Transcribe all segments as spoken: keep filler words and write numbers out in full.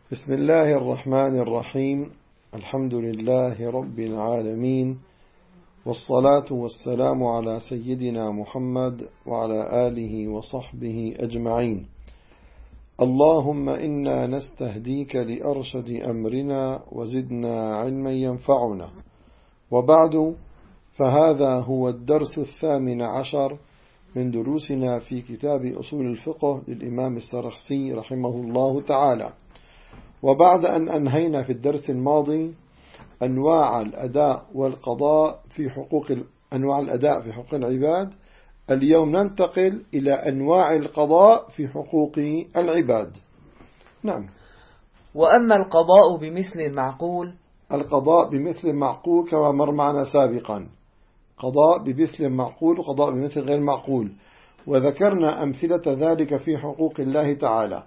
بسم الله الرحمن الرحيم. الحمد لله رب العالمين، والصلاة والسلام على سيدنا محمد وعلى آله وصحبه أجمعين. اللهم إنا نستهديك لأرشد أمرنا وزدنا علما ينفعنا. وبعد، فهذا هو الدرس الثامن عشر من دروسنا في كتاب أصول الفقه للإمام السرخسي رحمه الله تعالى. وبعد أن أنهينا في الدرس الماضي أنواع الأداء والقضاء في حقوق أنواع الأداء في حقوق العباد، اليوم ننتقل إلى أنواع القضاء في حقوق العباد. نعم. وأما القضاء بمثل المعقول، القضاء بمثل المعقول كما مر معنا سابقا، قضاء بمثل المعقول وقضاء بمثل غير معقول، وذكرنا أمثلة ذلك في حقوق الله تعالى.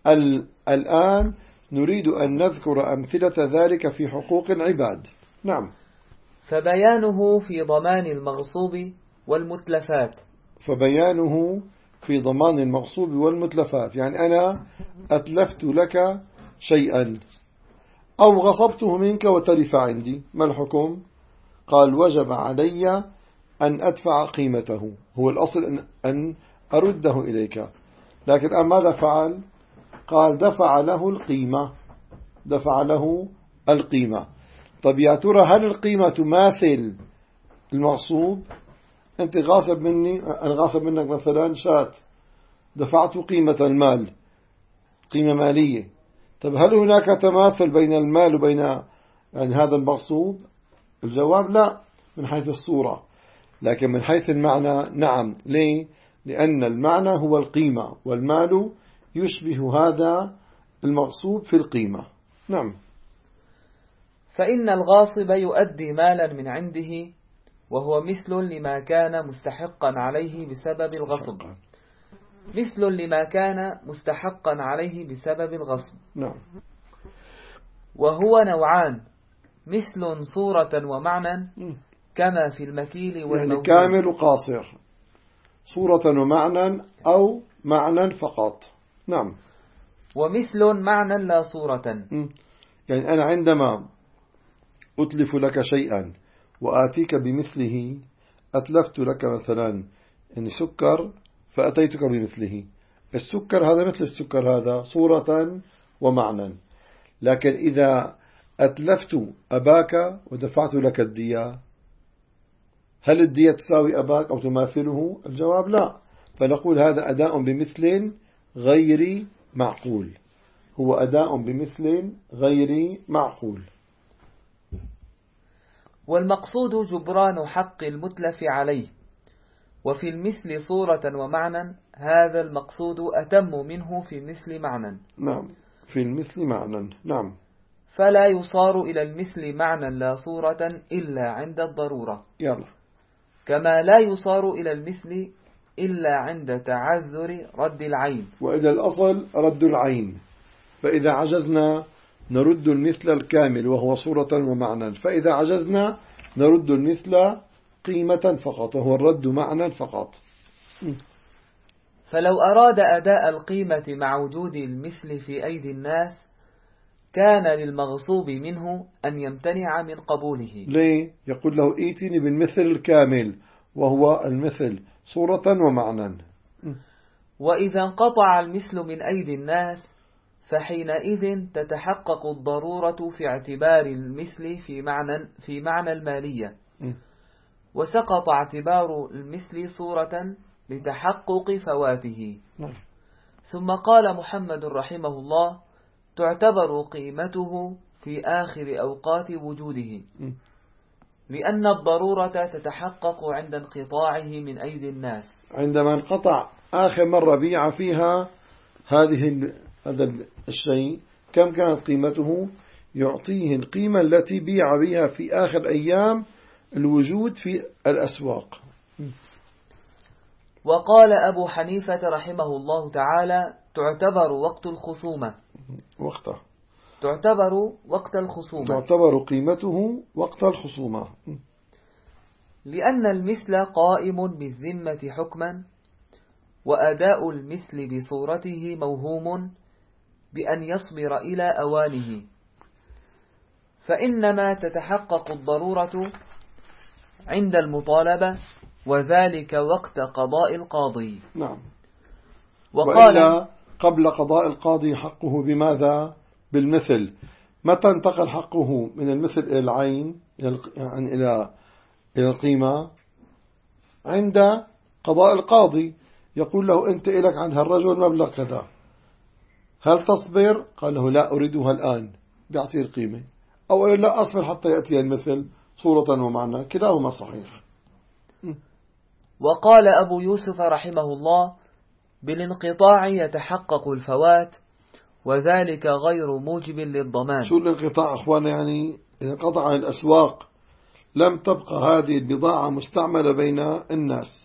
الآن نريد أن نذكر أمثلة ذلك في حقوق العباد. نعم. فبيانه في ضمان المغصوب والمتلفات. فبيانه في ضمان المغصوب والمتلفات، يعني أنا أتلفت لك شيئا أو غصبته منك وتلف عندي، ما الحكم؟ قال وجب علي أن أدفع قيمته، هو الأصل أن أرده إليك، لكن الآن ماذا فعل؟ قال دفع له القيمة، دفع له القيمة. طب يا ترى هل القيمة تماثل المغصوب؟ أنت غاصب مني، أنا غاصب منك مثلا شاة، دفعت قيمة المال، قيمة مالية. طب هل هناك تماثل بين المال وبين يعني هذا المغصوب؟ الجواب لا من حيث الصورة، لكن من حيث المعنى نعم. ليه؟ لأن المعنى هو القيمة، والمال يشبه هذا المغصوب في القيمة. نعم. فإن الغاصب يؤدي مالا من عنده وهو مثل لما كان مستحقا عليه بسبب الغصب، مثل لما كان مستحقا عليه بسبب الغصب. نعم. وهو نوعان، مثل صورة ومعنى كما في المكيل والموزون، يعني كامل وقاصر، صورة ومعنى أو معنى فقط. نعم. ومثل معنى لا صورة، يعني أنا عندما أتلف لك شيئا وآتيك بمثله، أتلفت لك مثلا يعني سكر فأتيتك بمثله، السكر هذا مثل السكر هذا صورة ومعنى. لكن إذا أتلفت أباك ودفعت لك الدية، هل الدية تساوي أباك أو تماثله؟ الجواب لا، فنقول هذا أداء بمثل غير معقول، هو أداء بمثل غير معقول. والمقصود جبران حق المتلف عليه. وفي المثل صورة ومعنى، هذا المقصود أتم منه في المثل معنى. نعم، في المثل معنى. نعم. فلا يصار إلى المثل معنى لا صورة إلا عند الضرورة. يلا. كما لا يصار إلى المثل إلا عند تعذر رد العين. وإذا الأصل رد العين، فإذا عجزنا نرد المثل الكامل وهو صورة ومعنى، فإذا عجزنا نرد المثل قيمة فقط وهو الرد معنى فقط. فلو أراد أداء القيمة مع وجود المثل في أيدي الناس، كان للمغصوب منه أن يمتنع من قبوله. ليه؟ يقول له ائتني بالمثل الكامل وهو المثل صورة ومعنى. وإذا انقطع المثل من أيدي الناس، فحينئذ تتحقق الضرورة في اعتبار المثل في معنى في معنى المالية، وسقط اعتبار المثل صورة لتحقق فواته. ثم قال محمد رحمه الله: تعتبر قيمته في آخر أوقات وجوده، لأن الضرورة تتحقق عند انقطاعه من أيدي الناس. عندما انقطع آخر مرة بيع فيها هذه هذا الشيء، كم كانت قيمته؟ يعطيه القيمة التي بيع بها في آخر أيام الوجود في الأسواق. وقال أبو حنيفة رحمه الله تعالى: تعتبر وقت الخصومة وقته تعتبر وقت الخصومة تعتبر قيمته وقت الخصومة، لأن المثل قائم بالذمة حكما، وأداء المثل بصورته موهوم، بأن يصبر إلى أوانه، فإنما تتحقق الضرورة عند المطالبة، وذلك وقت قضاء القاضي. نعم. وقال وإلا قبل قضاء القاضي حقه بماذا؟ بالمثل. متى انتقل حقه من المثل إلى العين، يعني إلى إلى القيمة؟ عند قضاء القاضي. يقول له أنت إلك عند هالرجل مبلغ كذا، هل تصبر؟ قال له لا أريدها الآن، بيعطيه القيمة. أو لا أصبر حتى يأتي المثل صورة ومعنى، كلاهما صحيح. وقال أبو يوسف رحمه الله: بالانقطاع يتحقق الفوات، وذلك غير موجب للضمان. شو الانقطاع أخوانا؟ يعني إذا قطع عن الأسواق لم تبقى هذه البضاعة مستعملة بين الناس.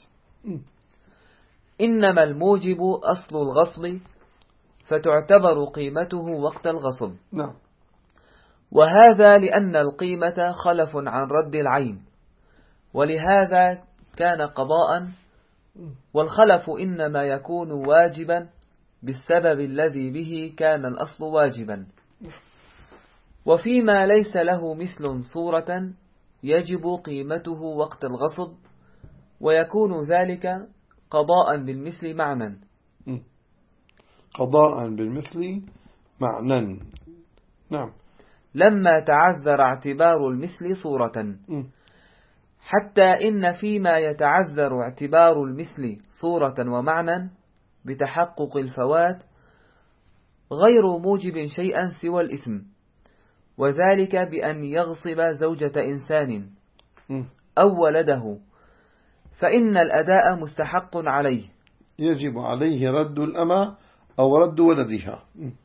إنما الموجب أصل الغصب، فتعتبر قيمته وقت الغصب. نعم. وهذا لأن القيمة خلف عن رد العين، ولهذا كان قضاء، والخلف إنما يكون واجبا بالسبب الذي به كان الأصل واجبا. وفيما ليس له مثل صورة يجب قيمته وقت الغصب، ويكون ذلك قضاء بالمثل معنى. قضاء بالمثل معنى. نعم. لما تعذر اعتبار المثل صورة، حتى إن فيما يتعذر اعتبار المثل صورة ومعنى بتحقق الفوات غير موجب شيئا سوى الإثم، وذلك بأن يغصب زوجة إنسان أو ولده، فإن الأداء مستحق عليه، يجب عليه رد الأمة أو رد ولدها.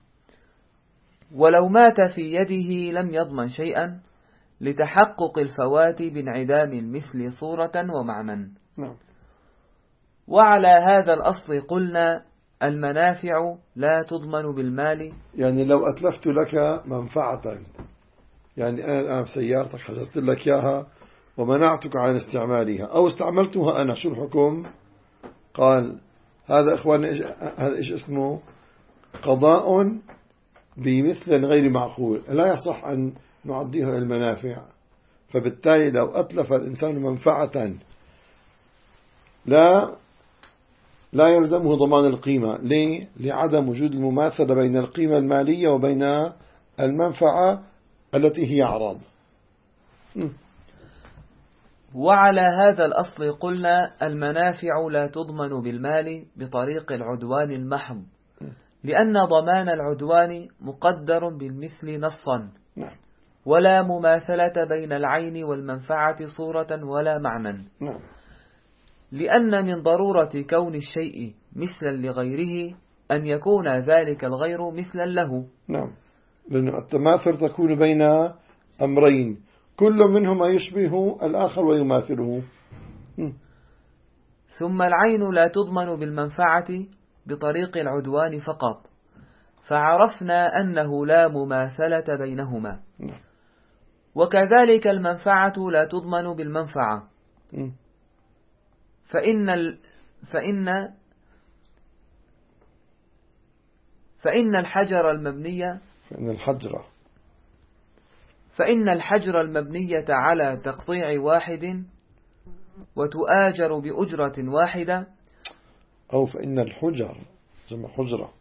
ولو مات في يده لم يضمن شيئا لتحقق الفوات بانعدام المثل صورة ومعنى. نعم. وعلى هذا الأصل قلنا: المنافع لا تضمن بالمال. يعني لو أتلفت لك منفعة، يعني أنا الآن بسيارتك حجزت لك إياها ومنعتك عن استعمالها، أو استعملتها أنا، شو الحكم؟ قال هذا إخوان هذا إيش اسمه؟ قضاء بمثل غير معقول، لا يصح أن نعديه إلى المنافع. فبالتالي لو أتلف الإنسان منفعة لا لا يلزمه ضمان القيمة. ليه؟ لعدم وجود المماثلة بين القيمة المالية وبين المنفعة التي هي أعراض. وعلى هذا الأصل قلنا: المنافع لا تضمن بالمال بطريق العدوان المحض، لأن ضمان العدوان مقدر بالمثل نصا، ولا مماثلة بين العين والمنفعة صورة ولا معنى. لأن من ضرورة كون الشيء مثلا لغيره أن يكون ذلك الغير مثلا له. نعم، لأن التماثل تكون بين أمرين كل منهما يشبه الآخر ويماثله. ثم العين لا تضمن بالمنفعة بطريق العدوان فقط، فعرفنا أنه لا مماثلة بينهما. وكذلك المنفعة لا تضمن بالمنفعة، فإن ال... فإن فإن الحجر المبنية فإن الحجر فإن الحجر المبنية على تقطيع واحد وتؤاجر بأجرة واحدة، أو فإن الحجر جمع حجرة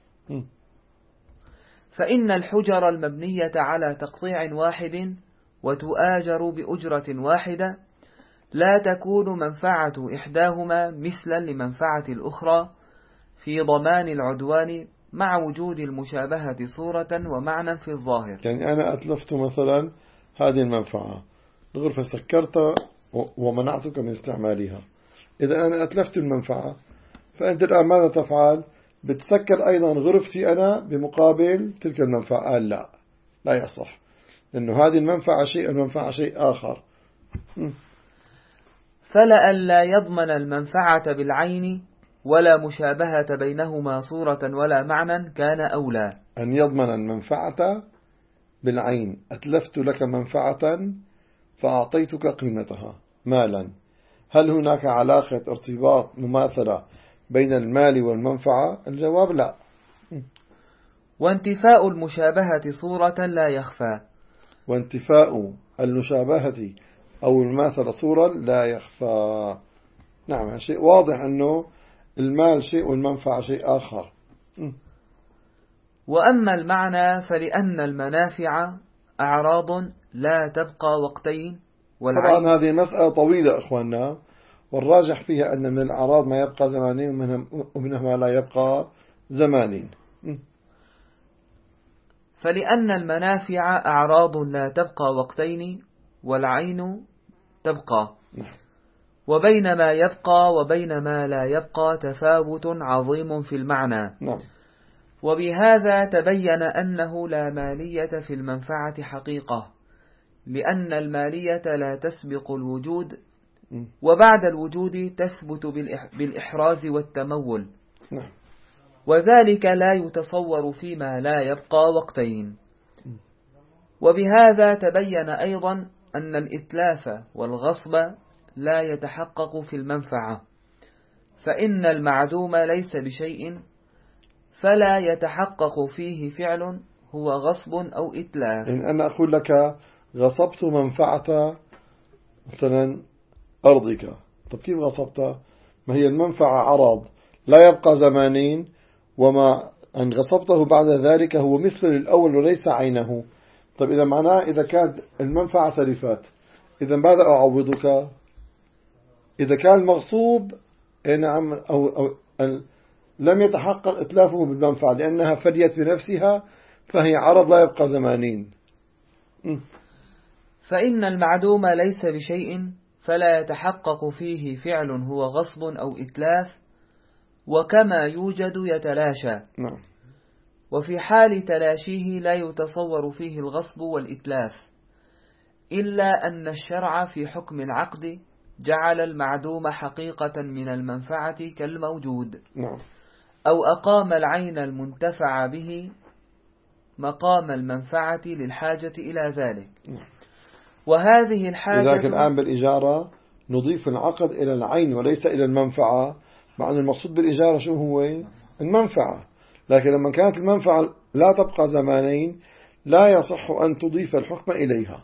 فإن الحجر المبنية على تقطيع واحد وتؤاجر بأجرة واحدة لا تكون منفعة إحداهما مثلا لمنفعة الأخرى في ضمان العدوان مع وجود المشابهة صورة ومعنى في الظاهر. يعني أنا أتلفت مثلا هذه المنفعة الغرفة، سكرت ومنعتك من استعمالها. إذا أنا أتلفت المنفعة، فأنت الآن ماذا تفعل؟ بتسكر أيضا غرفتي أنا بمقابل تلك المنفعة. لا لا يصح، لأنه هذه المنفعة شيء المنفعة شيء آخر. فلئلا يضمن المنفعة بالعين ولا مشابهة بينهما صورة ولا معنى كان أولى أن يضمن المنفعة بالعين. أتلفت لك منفعة فأعطيتك قيمتها مالا، هل هناك علاقة ارتباط مماثلة بين المال والمنفعة؟ الجواب لا. وانتفاء المشابهة صورة لا يخفى. وانتفاء المشابهة أو المماثلة صورة لا يخفى. نعم، شيء واضح أنه المال شيء والمنفعة شيء آخر. وأما المعنى فلأن المنافع أعراض لا تبقى وقتين. طبعا هذه مسألة طويلة أخواننا، والراجح فيها أن من الأعراض ما يبقى زمانين ومنها ما لا يبقى زمانين. فلأن المنافع أعراض لا تبقى وقتين والعين تبقى، وبين ما يبقى وبين ما لا يبقى تفاوت عظيم في المعنى. نعم. وبهذا تبين أنه لا مالية في المنفعة حقيقة، لأن المالية لا تسبق الوجود، وبعد الوجود تثبت بالإحراز والتمول، وذلك لا يتصور فيما لا يبقى وقتين. وبهذا تبين أيضا أن الإتلاف والغصب لا يتحقق في المنفعة، فإن المعدوم ليس بشيء فلا يتحقق فيه فعل هو غصب أو إتلاف. إن أنا أقول لك غصبت منفعة مثلا أرضك، طب كيف غصبت؟ ما هي المنفعة عرض لا يبقى زمانين، وما أن غصبته بعد ذلك هو مثل الأول وليس عينه. طب إذا معناه إذا كانت المنفعة تلفات، إذا ماذا أعوضك؟ إذا كان المغصوب نعم أو, أو لم يتحقق إتلافه بالمنفعة لأنها فديت بنفسها، فهي عرض لا يبقى زمانين. فإن المعدوم ليس بشيء فلا يتحقق فيه فعل هو غصب أو إتلاف، وكما يوجد يتلاشى. نعم. وفي حال تلاشيه لا يتصور فيه الغصب والإتلاف، إلا أن الشرع في حكم العقد جعل المعدوم حقيقة من المنفعة كالموجود. نعم. أو أقام العين المنتفع به مقام المنفعة للحاجة إلى ذلك. نعم. وهذه الحاجة لذلك الآن بالإجارة نضيف العقد إلى العين وليس إلى المنفعة، مع أن المقصود بالإجارة شو هو؟ المنفعة. لكن لما كانت المنفعة لا تبقى زمانين لا يصح أن تضيف الحكم إليها.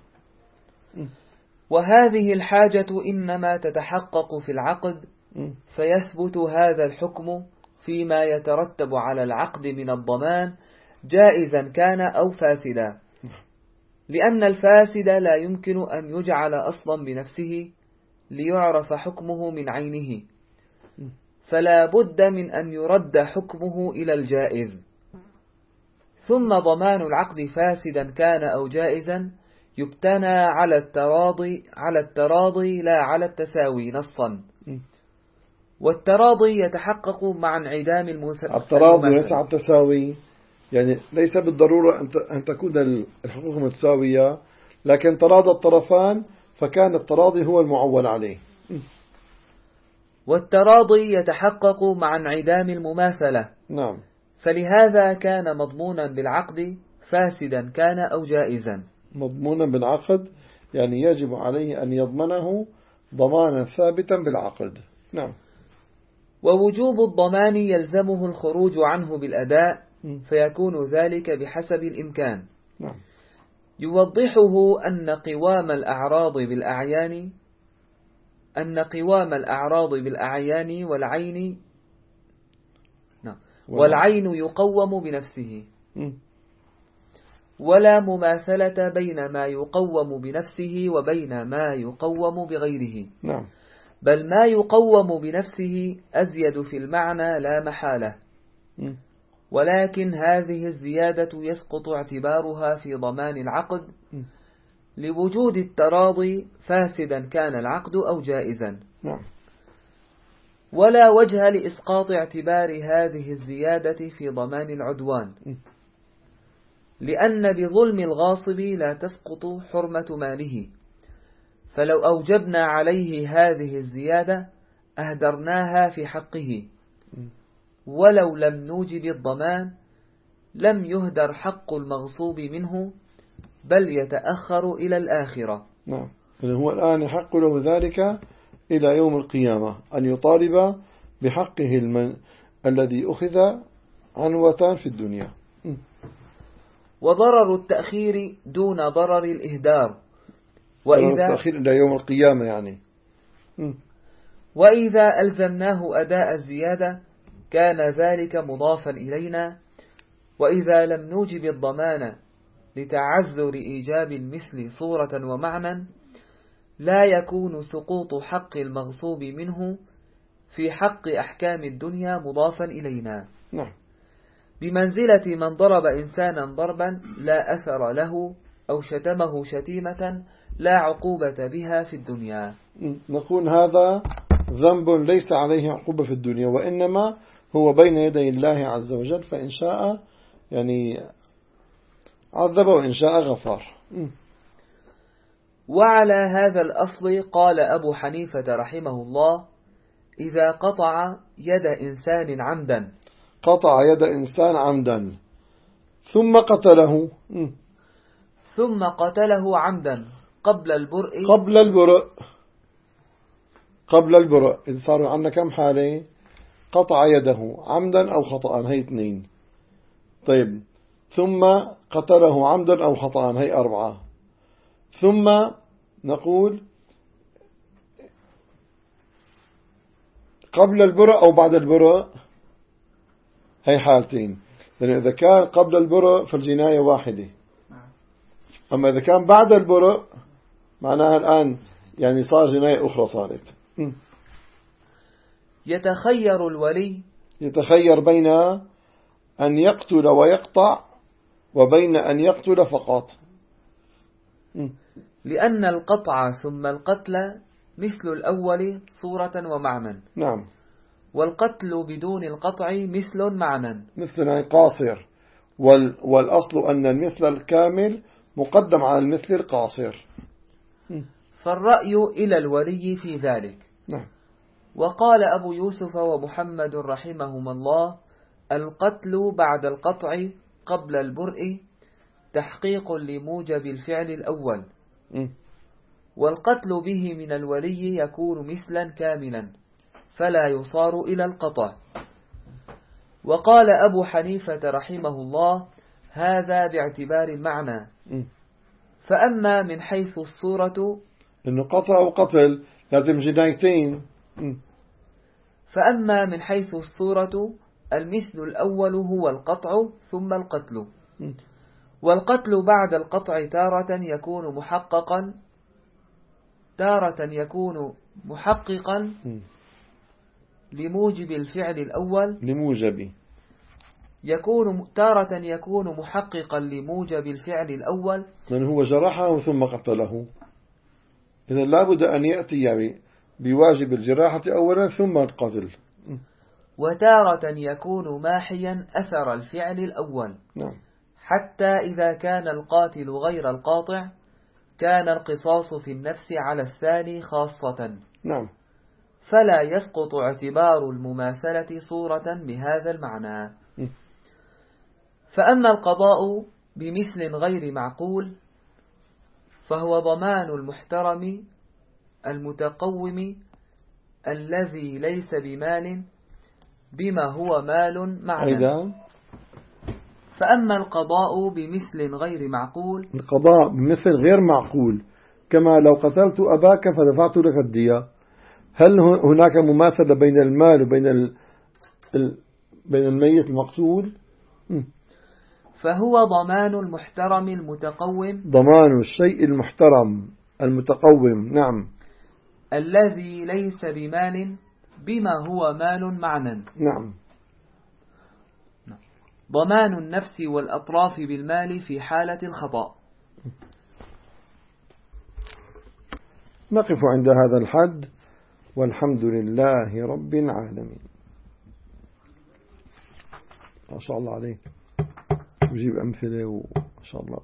وهذه الحاجة إنما تتحقق في العقد، فيثبت هذا الحكم فيما يترتب على العقد من الضمان جائزا كان أو فاسدا، لأن الفاسد لا يمكن أن يجعل أصلا بنفسه ليعرف حكمه من عينه، فلا بد من أن يرد حكمه إلى الجائز. ثم ضمان العقد فاسدا كان أو جائزا يبتنى على التراضي على التراضي لا على التساوي نصا، والتراضي يتحقق مع انعدام المثل. التراضي ليس على التساوي، يعني ليس بالضرورة أن تكون الحقوق متساوية، لكن تراضى الطرفان فكان التراضي هو المعول عليه. والتراضي يتحقق مع انعدام المماثلة. نعم. فلهذا كان مضمونا بالعقد فاسدا كان أو جائزا. مضمونا بالعقد يعني يجب عليه أن يضمنه ضمانا ثابتا بالعقد. نعم. ووجوب الضمان يلزمه الخروج عنه بالأداء، فيكون ذلك بحسب الإمكان. نعم. يوضحه أن قوام الأعراض بالأعيان أن قوام الأعراض بالأعيان والعين نعم والعين يقوم بنفسه، ولا مماثلة بين ما يقوم بنفسه وبين ما يقوم بغيره. نعم. بل ما يقوم بنفسه أزيد في المعنى لا محالة، ولكن هذه الزيادة يسقط اعتبارها في ضمان العقد لوجود التراضي فاسدا كان العقد أو جائزا. نعم. ولا وجه لإسقاط اعتبار هذه الزيادة في ضمان العدوان، لأن بظلم الغاصب لا تسقط حرمة ماله، فلو أوجبنا عليه هذه الزيادة أهدرناها في حقه، ولو لم نوجب الضمان لم يهدر حق المغصوب منه بل يتأخر إلى الآخرة. نعم. هو الآن يحق له ذلك إلى يوم القيامة أن يطالب بحقه المن... الذي أخذ عنوة في الدنيا. وضرر التأخير دون ضرر الإهدار، وإذا التأخير إلى يوم القيامة يعني. وإذا ألزمناه أداء الزيادة كان ذلك مضافا إلينا، وإذا لم نوجب الضمان لتعذر إيجاب المثل صورة ومعنى لا يكون سقوط حق المغصوب منه في حق أحكام الدنيا مضافا إلينا. نعم. بمنزلة من ضرب إنسانا ضربا لا أثر له أو شتمه شتيمة لا عقوبة بها في الدنيا. نقول هذا ذنب ليس عليه عقوبة في الدنيا، وإنما هو بين يدي الله عز وجل، فإن شاء يعني عذب وإن شاء غفر. وعلى هذا الأصل قال أبو حنيفة رحمه الله: إذا قطع يد إنسان عمدا قطع يد إنسان عمدا ثم قتله ثم قتله عمدا قبل البرء قبل البرء قبل البرء إذا صاروا عندنا كم حالة؟ قطع يده عمدا أو خطأ، هي اثنين. طيب ثم قتله عمدا أو خطأ، هي أربعة. ثم نقول قبل البرء أو بعد البرء، هي حالتين. لأن إذا كان قبل البرء فالجناية واحدة، أما إذا كان بعد البرء معناها الآن يعني صار جناية أخرى صارت. يتخير الولي يتخير بين أن يقتل ويقطع وبين أن يقتل فقط، لأن القطع ثم القتل مثل الأول صورة ومعنى. نعم. والقتل بدون القطع مثل معنى، مثل قاصر، والأصل أن المثل الكامل مقدم على المثل القاصر. فالرأي إلى الولي في ذلك. نعم. وقال أبو يوسف ومحمد رحمهما الله: القتل بعد القطع قبل البرء تحقيق لموجب الفعل الأول، م. والقتل به من الولي يكون مثلا كاملا فلا يصار إلى القطع. وقال أبو حنيفة رحمه الله: هذا باعتبار المعنى. م. فأما من حيث الصورة، إنه قطع وقتل لازم جنايتين. م. فأما من حيث الصورة المثل الأول هو القطع ثم القتل، م. والقتل بعد القطع تارة يكون محققا تارة يكون محققا م. لموجب الفعل الأول لموجب يكون تارة يكون محققا لموجب الفعل الأول من هو جرحه ثم قتله. إذا لابد أن يأتي يعني بواجب الجراحة أولا ثم القتل. وتارة يكون ماحيا أثر الفعل الأول. نعم. حتى إذا كان القاتل غير القاطع كان القصاص في النفس على الثاني خاصة. نعم. فلا يسقط اعتبار المماثلة صورة بهذا المعنى. م. فأما القضاء بمثل غير معقول فهو ضمان المحترم المتقوم الذي ليس بمال بما هو مال معنى. أيضا. فأما القضاء بمثل غير معقول، القضاء بمثل غير معقول كما لو قتلت أباك فدفعت لك الدية، هل هناك مماثلة بين المال وبين ال... ال... بين الميت المقتول؟ م. فهو ضمان المحترم المتقوم، ضمان الشيء المحترم المتقوم. نعم. الذي ليس بمال بما هو مال معنى. نعم. ضمان النفس والأطراف بالمال في حالة الخطأ. نقف عند هذا الحد، والحمد لله رب العالمين. ما شاء الله عليه، نجيب أمثلة وما شاء الله.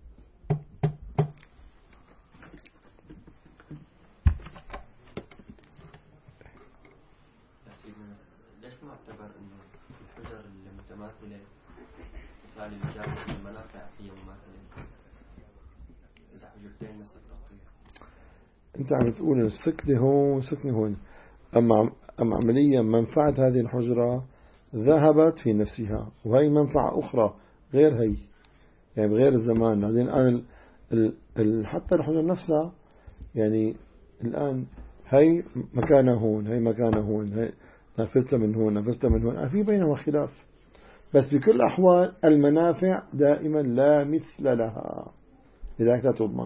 ليش ما اعتبر انه الحجر المتماثلة مثال الإجابة المنافع هي مماثلة إذا حجرتين نفس التقطيع؟ أنت عم تقول السكنة هون سكنة هون، أما أما عمليا منفعة هذه الحجرة ذهبت في نفسها، وهي منفعة أخرى غير هي. يعني بغير الزمان. بعدين الآن ال ال حتى الحجر نفسها يعني الآن هي مكانها هون، هي مكانها هون، هي نفذت من هون نفذت من هون، في بينهما خلاف. بس بكل الأحوال المنافع دائما لا مثل لها، لذلك لا تضمن.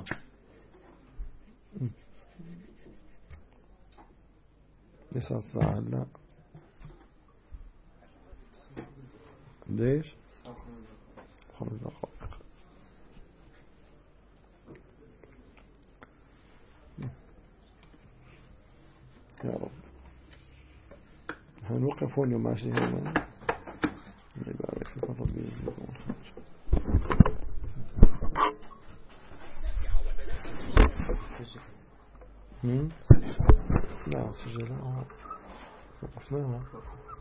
ليس الساعة لا ليش خمس دقائق. يا رب هنوقف هون وماشي هون. يبارك فيك ربي يجزيكم الخير. لا سجل وقفناها.